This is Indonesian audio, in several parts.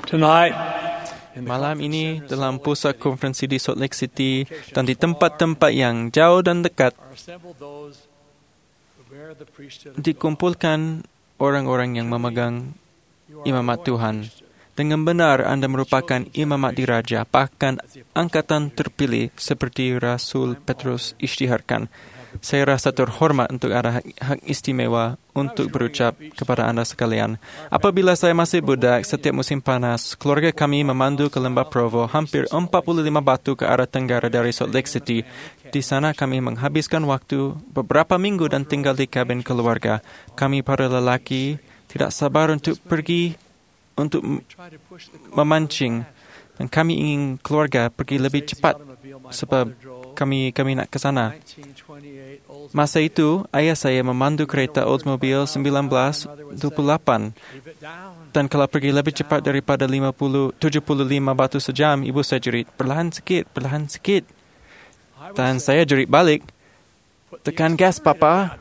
Tonight, Malam ini dalam pusat konferensi di Salt Lake City dan di tempat-tempat yang jauh dan dekat dikumpulkan orang-orang yang memegang imamat Tuhan. Dengan benar anda merupakan imamat diraja, bahkan angkatan terpilih seperti Rasul Petrus isytiharkan. Saya rasa terhormat untuk ada hak istimewa untuk berucap kepada anda sekalian. Apabila saya masih budak, setiap musim panas, keluarga kami memandu ke Lembah Provo, hampir 45 batu ke arah tenggara dari Salt Lake City. Di sana kami menghabiskan waktu beberapa minggu dan tinggal di kabin keluarga. Kami para lelaki tidak sabar untuk pergi untuk memancing. Dan kami ingin keluarga pergi lebih cepat sebab kami nak ke sana. Masa itu, ayah saya memandu kereta Oldsmobile 1928 dan kalau pergi lebih cepat daripada 75 batu sejam, ibu saya jerit, perlahan sikit. Dan saya jerit balik, tekan gas, Papa.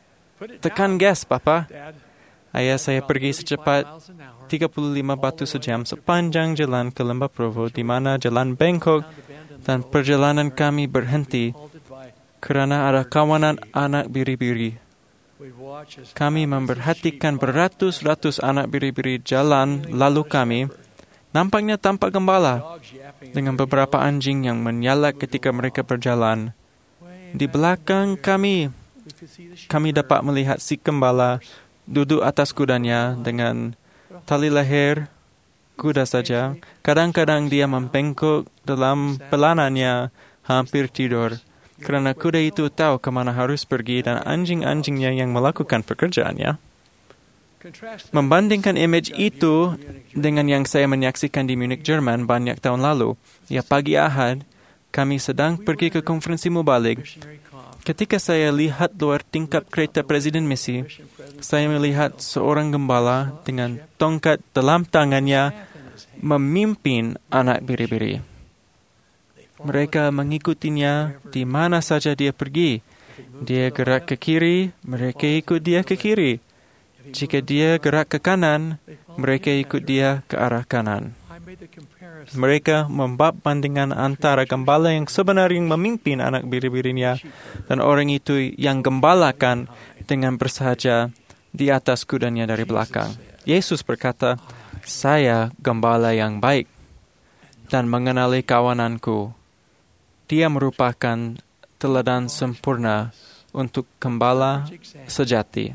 Ayah saya pergi secepat 35 batu sejam sepanjang jalan ke Lembah Provo, di mana jalan bengkok dan perjalanan kami berhenti kerana ada kawanan anak biri-biri. Kami memperhatikan beratus-ratus anak biri-biri jalan lalu kami. Nampaknya tampak gembala dengan beberapa anjing yang menyalak ketika mereka berjalan. Di belakang kami dapat melihat si gembala duduk atas kudanya dengan tali leher kuda saja. Kadang-kadang dia membengkok dalam pelanannya hampir tidur. Kerana kuda itu tahu ke mana harus pergi dan anjing-anjingnya yang melakukan pekerjaannya. Membandingkan imej itu dengan yang saya menyaksikan di Munich, Jerman banyak tahun lalu. Ya, pagi Ahad, kami sedang pergi ke konferensi mubalik. Ketika saya lihat luar tingkap kereta Presiden Misi, saya melihat seorang gembala dengan tongkat dalam tangannya memimpin anak biri-biri. Mereka mengikutinya di mana saja dia pergi. Dia gerak ke kiri, mereka ikut dia ke kiri. Jika dia gerak ke kanan, mereka ikut dia ke arah kanan. Mereka membuat bandingan antara gembala yang sebenarnya memimpin anak biri-birinya dan orang itu yang gembalakan dengan bersahaja di atas kudanya dari belakang. Yesus berkata, "Saya gembala yang baik dan mengenali kawananku." Dia merupakan teladan sempurna untuk gembala sejati.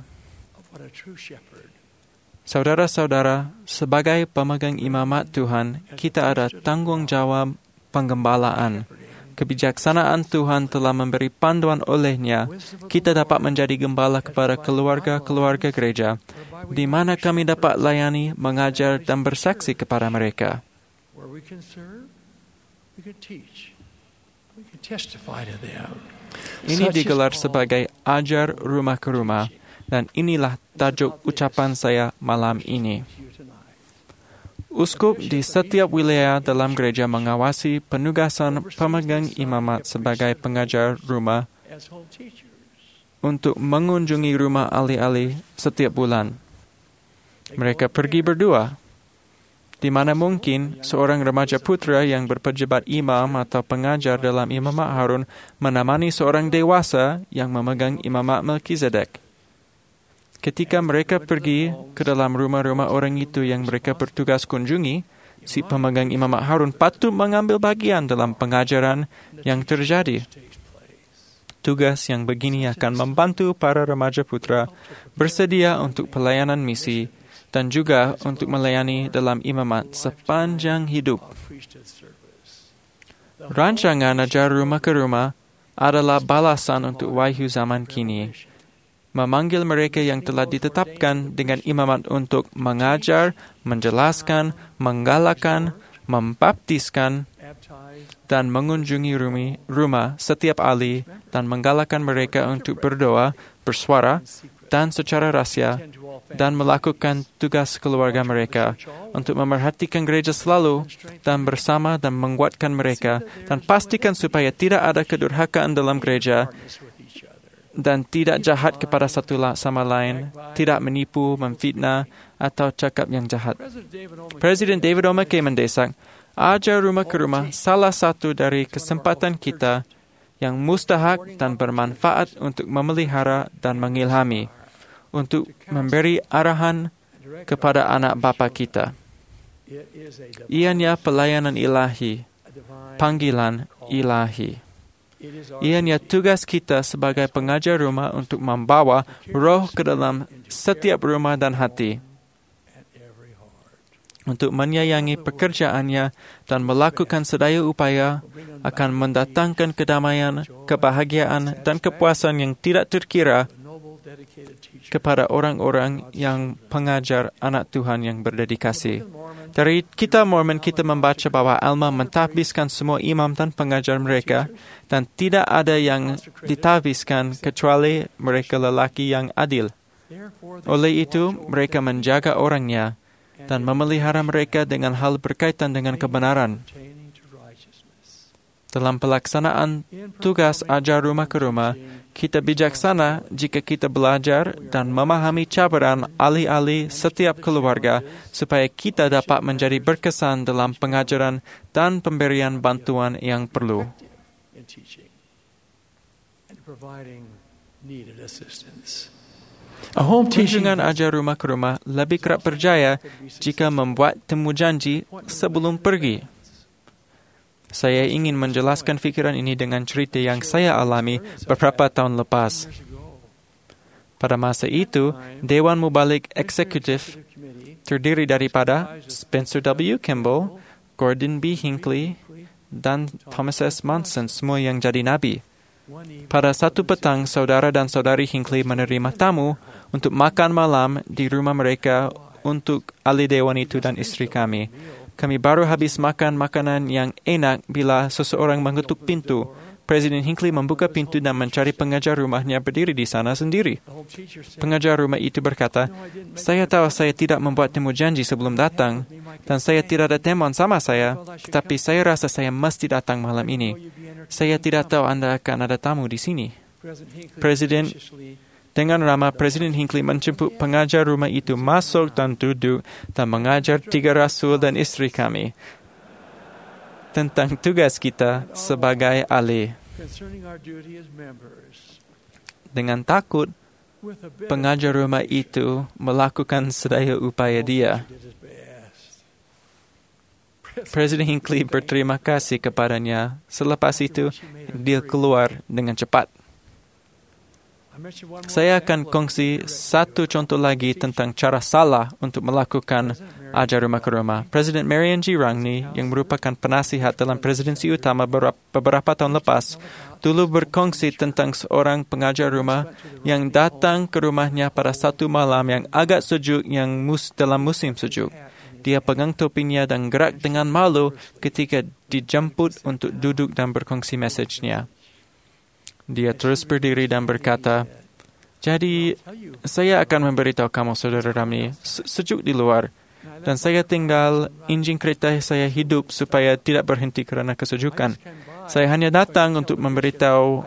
Saudara-saudara, sebagai pemegang imamat Tuhan, kita ada tanggungjawab penggembalaan. Kebijaksanaan Tuhan telah memberi panduan olehnya. Kita dapat menjadi gembala kepada keluarga-keluarga gereja, di mana kami dapat layani, mengajar, dan bersaksi kepada mereka. Ini digelar sebagai ajar rumah ke rumah, dan inilah tajuk ucapan saya malam ini. Uskup di setiap wilayah dalam gereja mengawasi penugasan pemegang imamat sebagai pengajar rumah untuk mengunjungi rumah ahli-ahli setiap bulan. Mereka pergi berdua. Di mana mungkin seorang remaja putra yang berpejabat imam atau pengajar dalam imamat Harun menemani seorang dewasa yang memegang imamat Melkizedek. Ketika mereka pergi ke dalam rumah-rumah orang itu yang mereka bertugas kunjungi, si pemegang imamat Harun patut mengambil bagian dalam pengajaran yang terjadi. Tugas yang begini akan membantu para remaja putra bersedia untuk pelayanan misi dan juga untuk melayani dalam imamat sepanjang hidup. Rancangan ajar rumah ke rumah adalah balasan untuk wahyu zaman kini. Memanggil mereka yang telah ditetapkan dengan imamat untuk mengajar, menjelaskan, menggalakkan, membaptiskan, dan mengunjungi rumah setiap ahli dan menggalakkan mereka untuk berdoa, bersuara, dan secara rahsia, dan melakukan tugas keluarga mereka untuk memerhatikan gereja selalu dan bersama dan menguatkan mereka dan pastikan supaya tidak ada kedurhakaan dalam gereja dan tidak jahat kepada satu sama lain, tidak menipu, memfitnah, atau cakap yang jahat. Presiden David O. McKay mendesak, ajar rumah ke rumah salah satu dari kesempatan kita yang mustahak dan bermanfaat untuk memelihara dan mengilhami, untuk memberi arahan kepada anak bapa kita. Ianya pelayanan ilahi, panggilan ilahi. Ianya tugas kita sebagai pengajar rumah untuk membawa roh ke dalam setiap rumah dan hati, untuk menyayangi pekerjaannya dan melakukan sedaya upaya akan mendatangkan kedamaian, kebahagiaan, dan kepuasan yang tidak terkira kepada orang-orang yang pengajar anak Tuhan yang berdedikasi. Dari kitab Mormon, kita membaca bahwa Alma mentahbiskan semua imam dan pengajar mereka, dan tidak ada yang ditahbiskan kecuali mereka lelaki yang adil. Oleh itu, mereka menjaga orangnya dan memelihara mereka dengan hal berkaitan dengan kebenaran. Dalam pelaksanaan tugas ajar rumah ke rumah, kita bijaksana jika kita belajar dan memahami cabaran alih-alih setiap keluarga supaya kita dapat menjadi berkesan dalam pengajaran dan pemberian bantuan yang perlu. Kunjungan ajar rumah ke rumah lebih kerap berjaya jika membuat temu janji sebelum pergi. Saya ingin menjelaskan fikiran ini dengan cerita yang saya alami beberapa tahun lepas. Pada masa itu, Dewan Mubalik Eksekutif terdiri daripada Spencer W. Kimball, Gordon B. Hinckley, dan Thomas S. Monson, semua yang jadi nabi. Pada satu petang, saudara dan saudari Hinckley menerima tamu untuk makan malam di rumah mereka untuk ahli dewan itu dan istri kami. Kami baru habis makan makanan yang enak bila seseorang mengetuk pintu. Presiden Hinckley membuka pintu dan mencari pengajar rumahnya berdiri di sana sendiri. Pengajar rumah itu berkata, saya tahu saya tidak membuat temu janji sebelum datang, dan saya tidak ada teman sama saya, tetapi saya rasa saya mesti datang malam ini. Saya tidak tahu Anda akan ada tamu di sini. Dengan ramah, Presiden Hinckley menjemput pengajar rumah itu masuk dan duduk dan mengajar 3 rasul dan istri kami tentang tugas kita sebagai ahli. Dengan takut, pengajar rumah itu melakukan sedaya upaya dia. Presiden Hinckley berterima kasih kepadanya. Selepas itu, dia keluar dengan cepat. Saya akan kongsi satu contoh lagi tentang cara salah untuk melakukan ajar rumah ke rumah. Presiden Marion G. Rangney, yang merupakan penasihat dalam presidensi utama beberapa tahun lepas, dulu berkongsi tentang seorang pengajar rumah yang datang ke rumahnya pada satu malam yang agak sejuk dalam musim sejuk. Dia pegang topinya dan gerak dengan malu ketika dijemput untuk duduk dan berkongsi mesejnya. Dia terus berdiri dan berkata, jadi, saya akan memberitahu kamu, Saudara Ramni, sejuk di luar, dan saya tinggal enjin kereta saya hidup supaya tidak berhenti kerana kesejukan. Saya hanya datang untuk memberitahu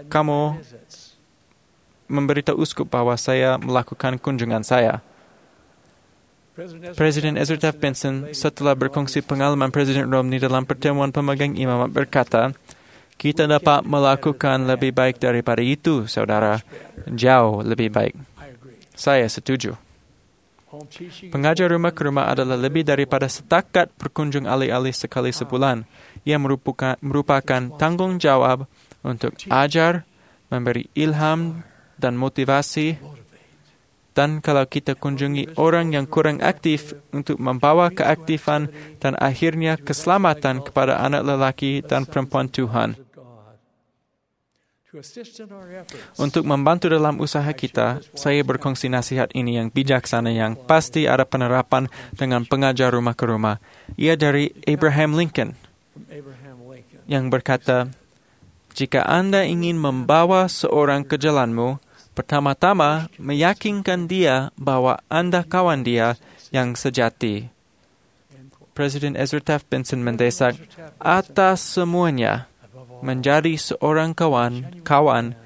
uskup bahwa saya melakukan kunjungan saya. Presiden Ezra Taft Benson, setelah berkongsi pengalaman Presiden Romney dalam pertemuan pemegang imamat, berkata, kita dapat melakukan lebih baik daripada itu, saudara. Jauh lebih baik. Saya setuju. Pengajar rumah ke rumah adalah lebih daripada setakat berkunjung alih-alih sekali sebulan. Ia merupakan tanggung jawab untuk ajar, memberi ilham dan motivasi. Dan kalau kita kunjungi orang yang kurang aktif, untuk membawa keaktifan dan akhirnya keselamatan kepada anak lelaki dan perempuan Tuhan. Untuk membantu dalam usaha kita, saya berkongsi nasihat ini yang bijaksana yang pasti ada penerapan dengan pengajar rumah ke rumah. Ia dari Abraham Lincoln yang berkata, jika Anda ingin membawa seorang ke jalanmu, pertama-tama meyakinkan dia bahwa Anda kawan dia yang sejati. Presiden Ezra Taft Benson mendesak, atas semuanya, menjadi seorang kawan,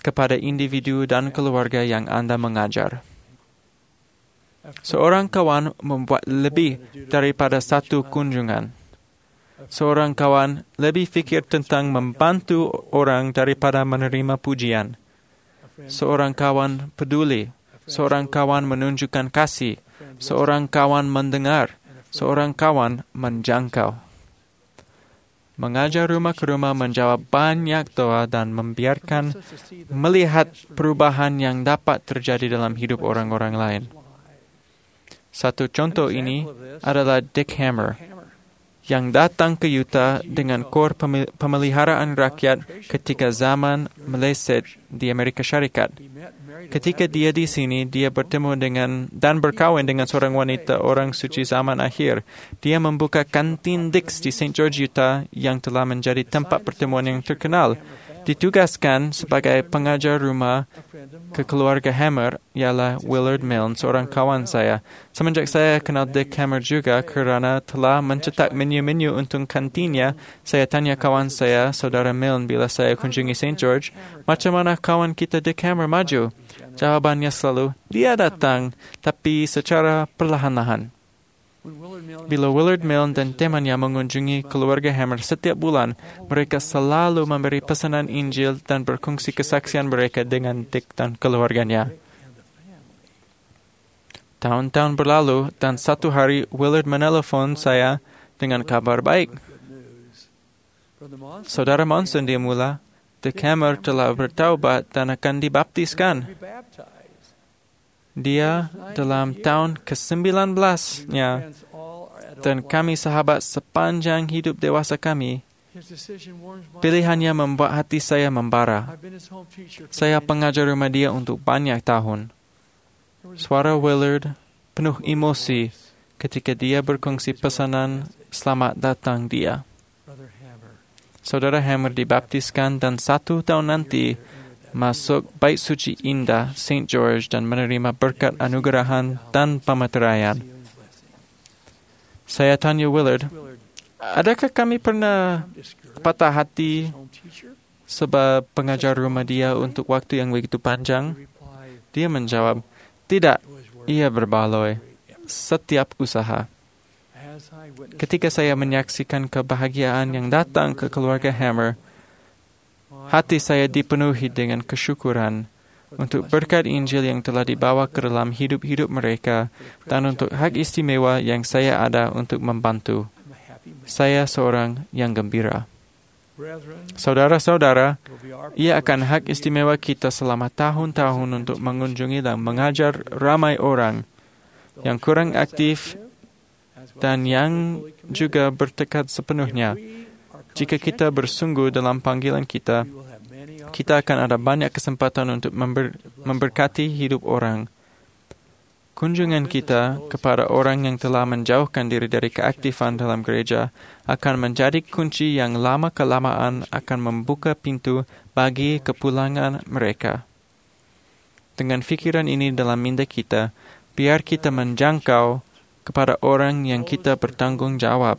kepada individu dan keluarga yang Anda mengajar. Seorang kawan membuat lebih daripada satu kunjungan. Seorang kawan lebih fikir tentang membantu orang daripada menerima pujian. Seorang kawan peduli. Seorang kawan menunjukkan kasih. Seorang kawan mendengar. Seorang kawan menjangkau. Mengajar rumah ke rumah menjawab banyak doa dan membiarkan melihat perubahan yang dapat terjadi dalam hidup orang-orang lain. Satu contoh ini adalah Dick Hammer, yang datang ke Utah dengan kor pemeliharaan rakyat ketika zaman meleset di Amerika Syarikat. Ketika dia di sini, dia bertemu dan berkahwin dengan seorang wanita orang suci zaman akhir. Dia membuka kantin Dick's di St. George, Utah yang telah menjadi tempat pertemuan yang terkenal. Ditugaskan sebagai pengajar rumah ke keluarga Hammer ialah Willard Milne, seorang kawan saya. Semenjak saya kenal Dick Hammer juga kerana telah mencetak menu-menu untuk kantinnya, saya tanya kawan saya, saudara Milne, bila saya kunjungi St. George, macam mana kawan kita Dick Hammer maju? Jawabannya selalu, dia datang, tapi secara perlahan-lahan. Bila Willard Milne dan temannya mengunjungi keluarga Hammer setiap bulan, mereka selalu memberi pesanan Injil dan berkongsi kesaksian mereka dengan Dick dan keluarganya. Tahun-tahun berlalu, dan satu hari Willard menelpon saya dengan kabar baik. Saudara Monson, dia mula, Dick Hammer telah bertaubat dan akan dibaptiskan. Dia dalam tahun ke-19-nya, dan kami sahabat sepanjang hidup dewasa kami. Pilihannya membuat hati saya membara. Saya pengajar rumah dia untuk banyak tahun. Suara Willard penuh emosi ketika dia berkongsi pesanan selamat datang dia. Saudara Hammer dibaptiskan dan 1 tahun nanti masuk Bait Suci Indah St. George dan menerima berkat anugerahan dan pemeteraian. Saya tanya Willard, adakah kami pernah patah hati sebab pengajar rumah dia untuk waktu yang begitu panjang? Dia menjawab, tidak, ia berbaloi setiap usaha. Ketika saya menyaksikan kebahagiaan yang datang ke keluarga Hammer, hati saya dipenuhi dengan kesyukuran untuk berkat Injil yang telah dibawa ke dalam hidup-hidup mereka dan untuk hak istimewa yang saya ada untuk membantu. Saya seorang yang gembira. Saudara-saudara, ia akan hak istimewa kita selama tahun-tahun untuk mengunjungi dan mengajar ramai orang yang kurang aktif dan yang juga bertekad sepenuhnya. Jika kita bersungguh dalam panggilan kita, kita akan ada banyak kesempatan untuk memberkati hidup orang. Kunjungan kita kepada orang yang telah menjauhkan diri dari keaktifan dalam gereja akan menjadi kunci yang lama-kelamaan akan membuka pintu bagi kepulangan mereka. Dengan fikiran ini dalam minda kita, biar kita menjangkau kepada orang yang kita bertanggung jawab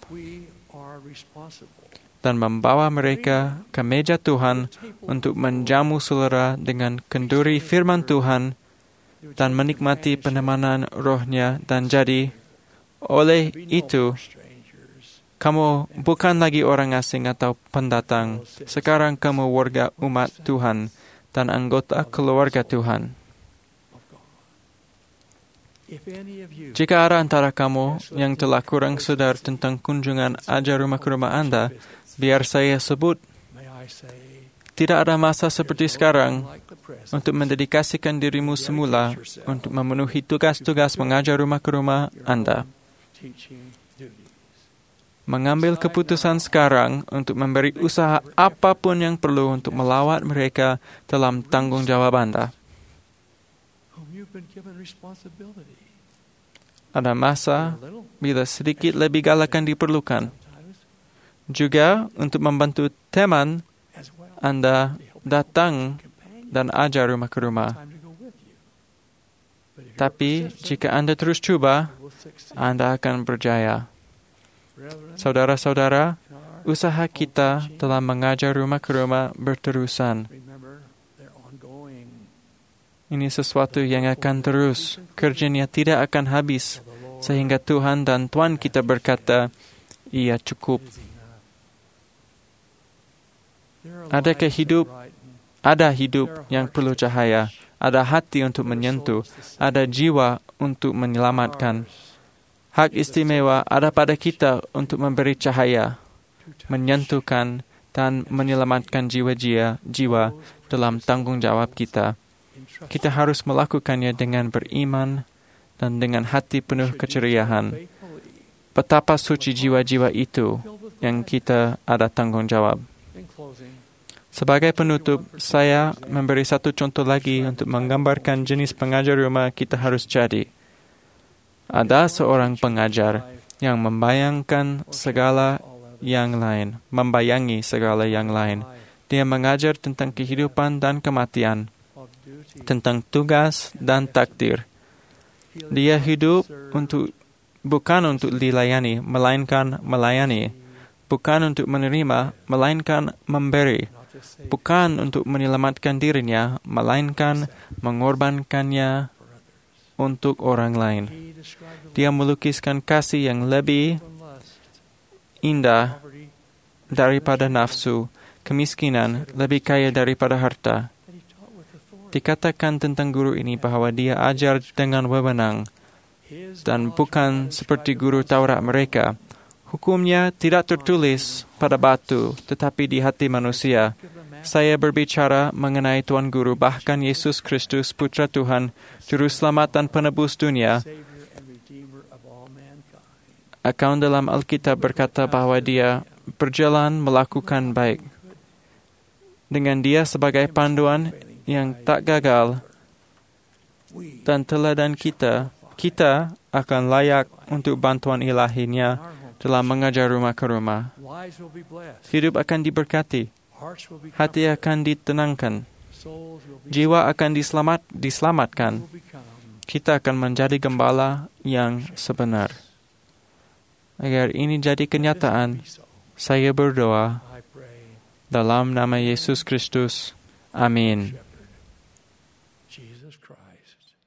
dan membawa mereka ke meja Tuhan untuk menjamu selera dengan kenduri firman Tuhan dan menikmati penemanan rohnya dan jadi, oleh itu, kamu bukan lagi orang asing atau pendatang. Sekarang kamu warga umat Tuhan dan anggota keluarga Tuhan. Jika ada antara kamu yang telah kurang sadar tentang kunjungan ajar rumah ke rumah Anda, biar saya sebut, tidak ada masa seperti sekarang untuk mendedikasikan dirimu semula untuk memenuhi tugas-tugas mengajar rumah ke rumah Anda. Mengambil keputusan sekarang untuk memberi usaha apapun yang perlu untuk melawat mereka dalam tanggung jawab Anda. Ada masa bila sedikit lebih galakan diperlukan. Juga untuk membantu teman Anda datang dan ajar rumah ke rumah. Tapi jika Anda terus cuba, Anda akan berjaya. Saudara-saudara, usaha kita dalam mengajar rumah ke rumah berterusan. Ini sesuatu yang akan terus. Kerjanya tidak akan habis. Sehingga Tuhan dan Tuan kita berkata, ia cukup. Ada hidup yang perlu cahaya. Ada hati untuk menyentuh. Ada jiwa untuk menyelamatkan. Hak istimewa ada pada kita untuk memberi cahaya, menyentuhkan, dan menyelamatkan jiwa dalam tanggung jawab kita. Kita harus melakukannya dengan beriman dan dengan hati penuh keceriaan. Betapa suci jiwa-jiwa itu yang kita ada tanggung jawab. Sebagai penutup, saya memberi satu contoh lagi untuk menggambarkan jenis pengajar rumah kita harus jadi. Ada seorang pengajar yang membayangi segala yang lain. Dia mengajar tentang kehidupan dan kematian, tentang tugas dan takdir. Dia hidup bukan untuk dilayani, melainkan melayani. Bukan untuk menerima, melainkan memberi. Bukan untuk menyelamatkan dirinya, melainkan mengorbankannya untuk orang lain. Dia melukiskan kasih yang lebih indah daripada nafsu, kemiskinan lebih kaya daripada harta. Dikatakan tentang guru ini bahwa dia ajar dengan wewenang dan bukan seperti guru Taurat mereka. Hukumnya tidak tertulis pada batu, tetapi di hati manusia. Saya berbicara mengenai Tuan Guru, bahkan Yesus Kristus, Putra Tuhan, Juru Selamat dan Penebus dunia. Akaun dalam Alkitab berkata bahwa dia berjalan melakukan baik. Dengan dia sebagai panduan yang tak gagal dan teladan kita akan layak untuk bantuan ilahinya dalam mengajar rumah ke rumah. Hidup akan diberkati, hati akan ditenangkan, jiwa akan diselamatkan. Kita akan menjadi gembala yang sebenar. Agar ini jadi kenyataan, saya berdoa dalam nama Yesus Kristus. Amin.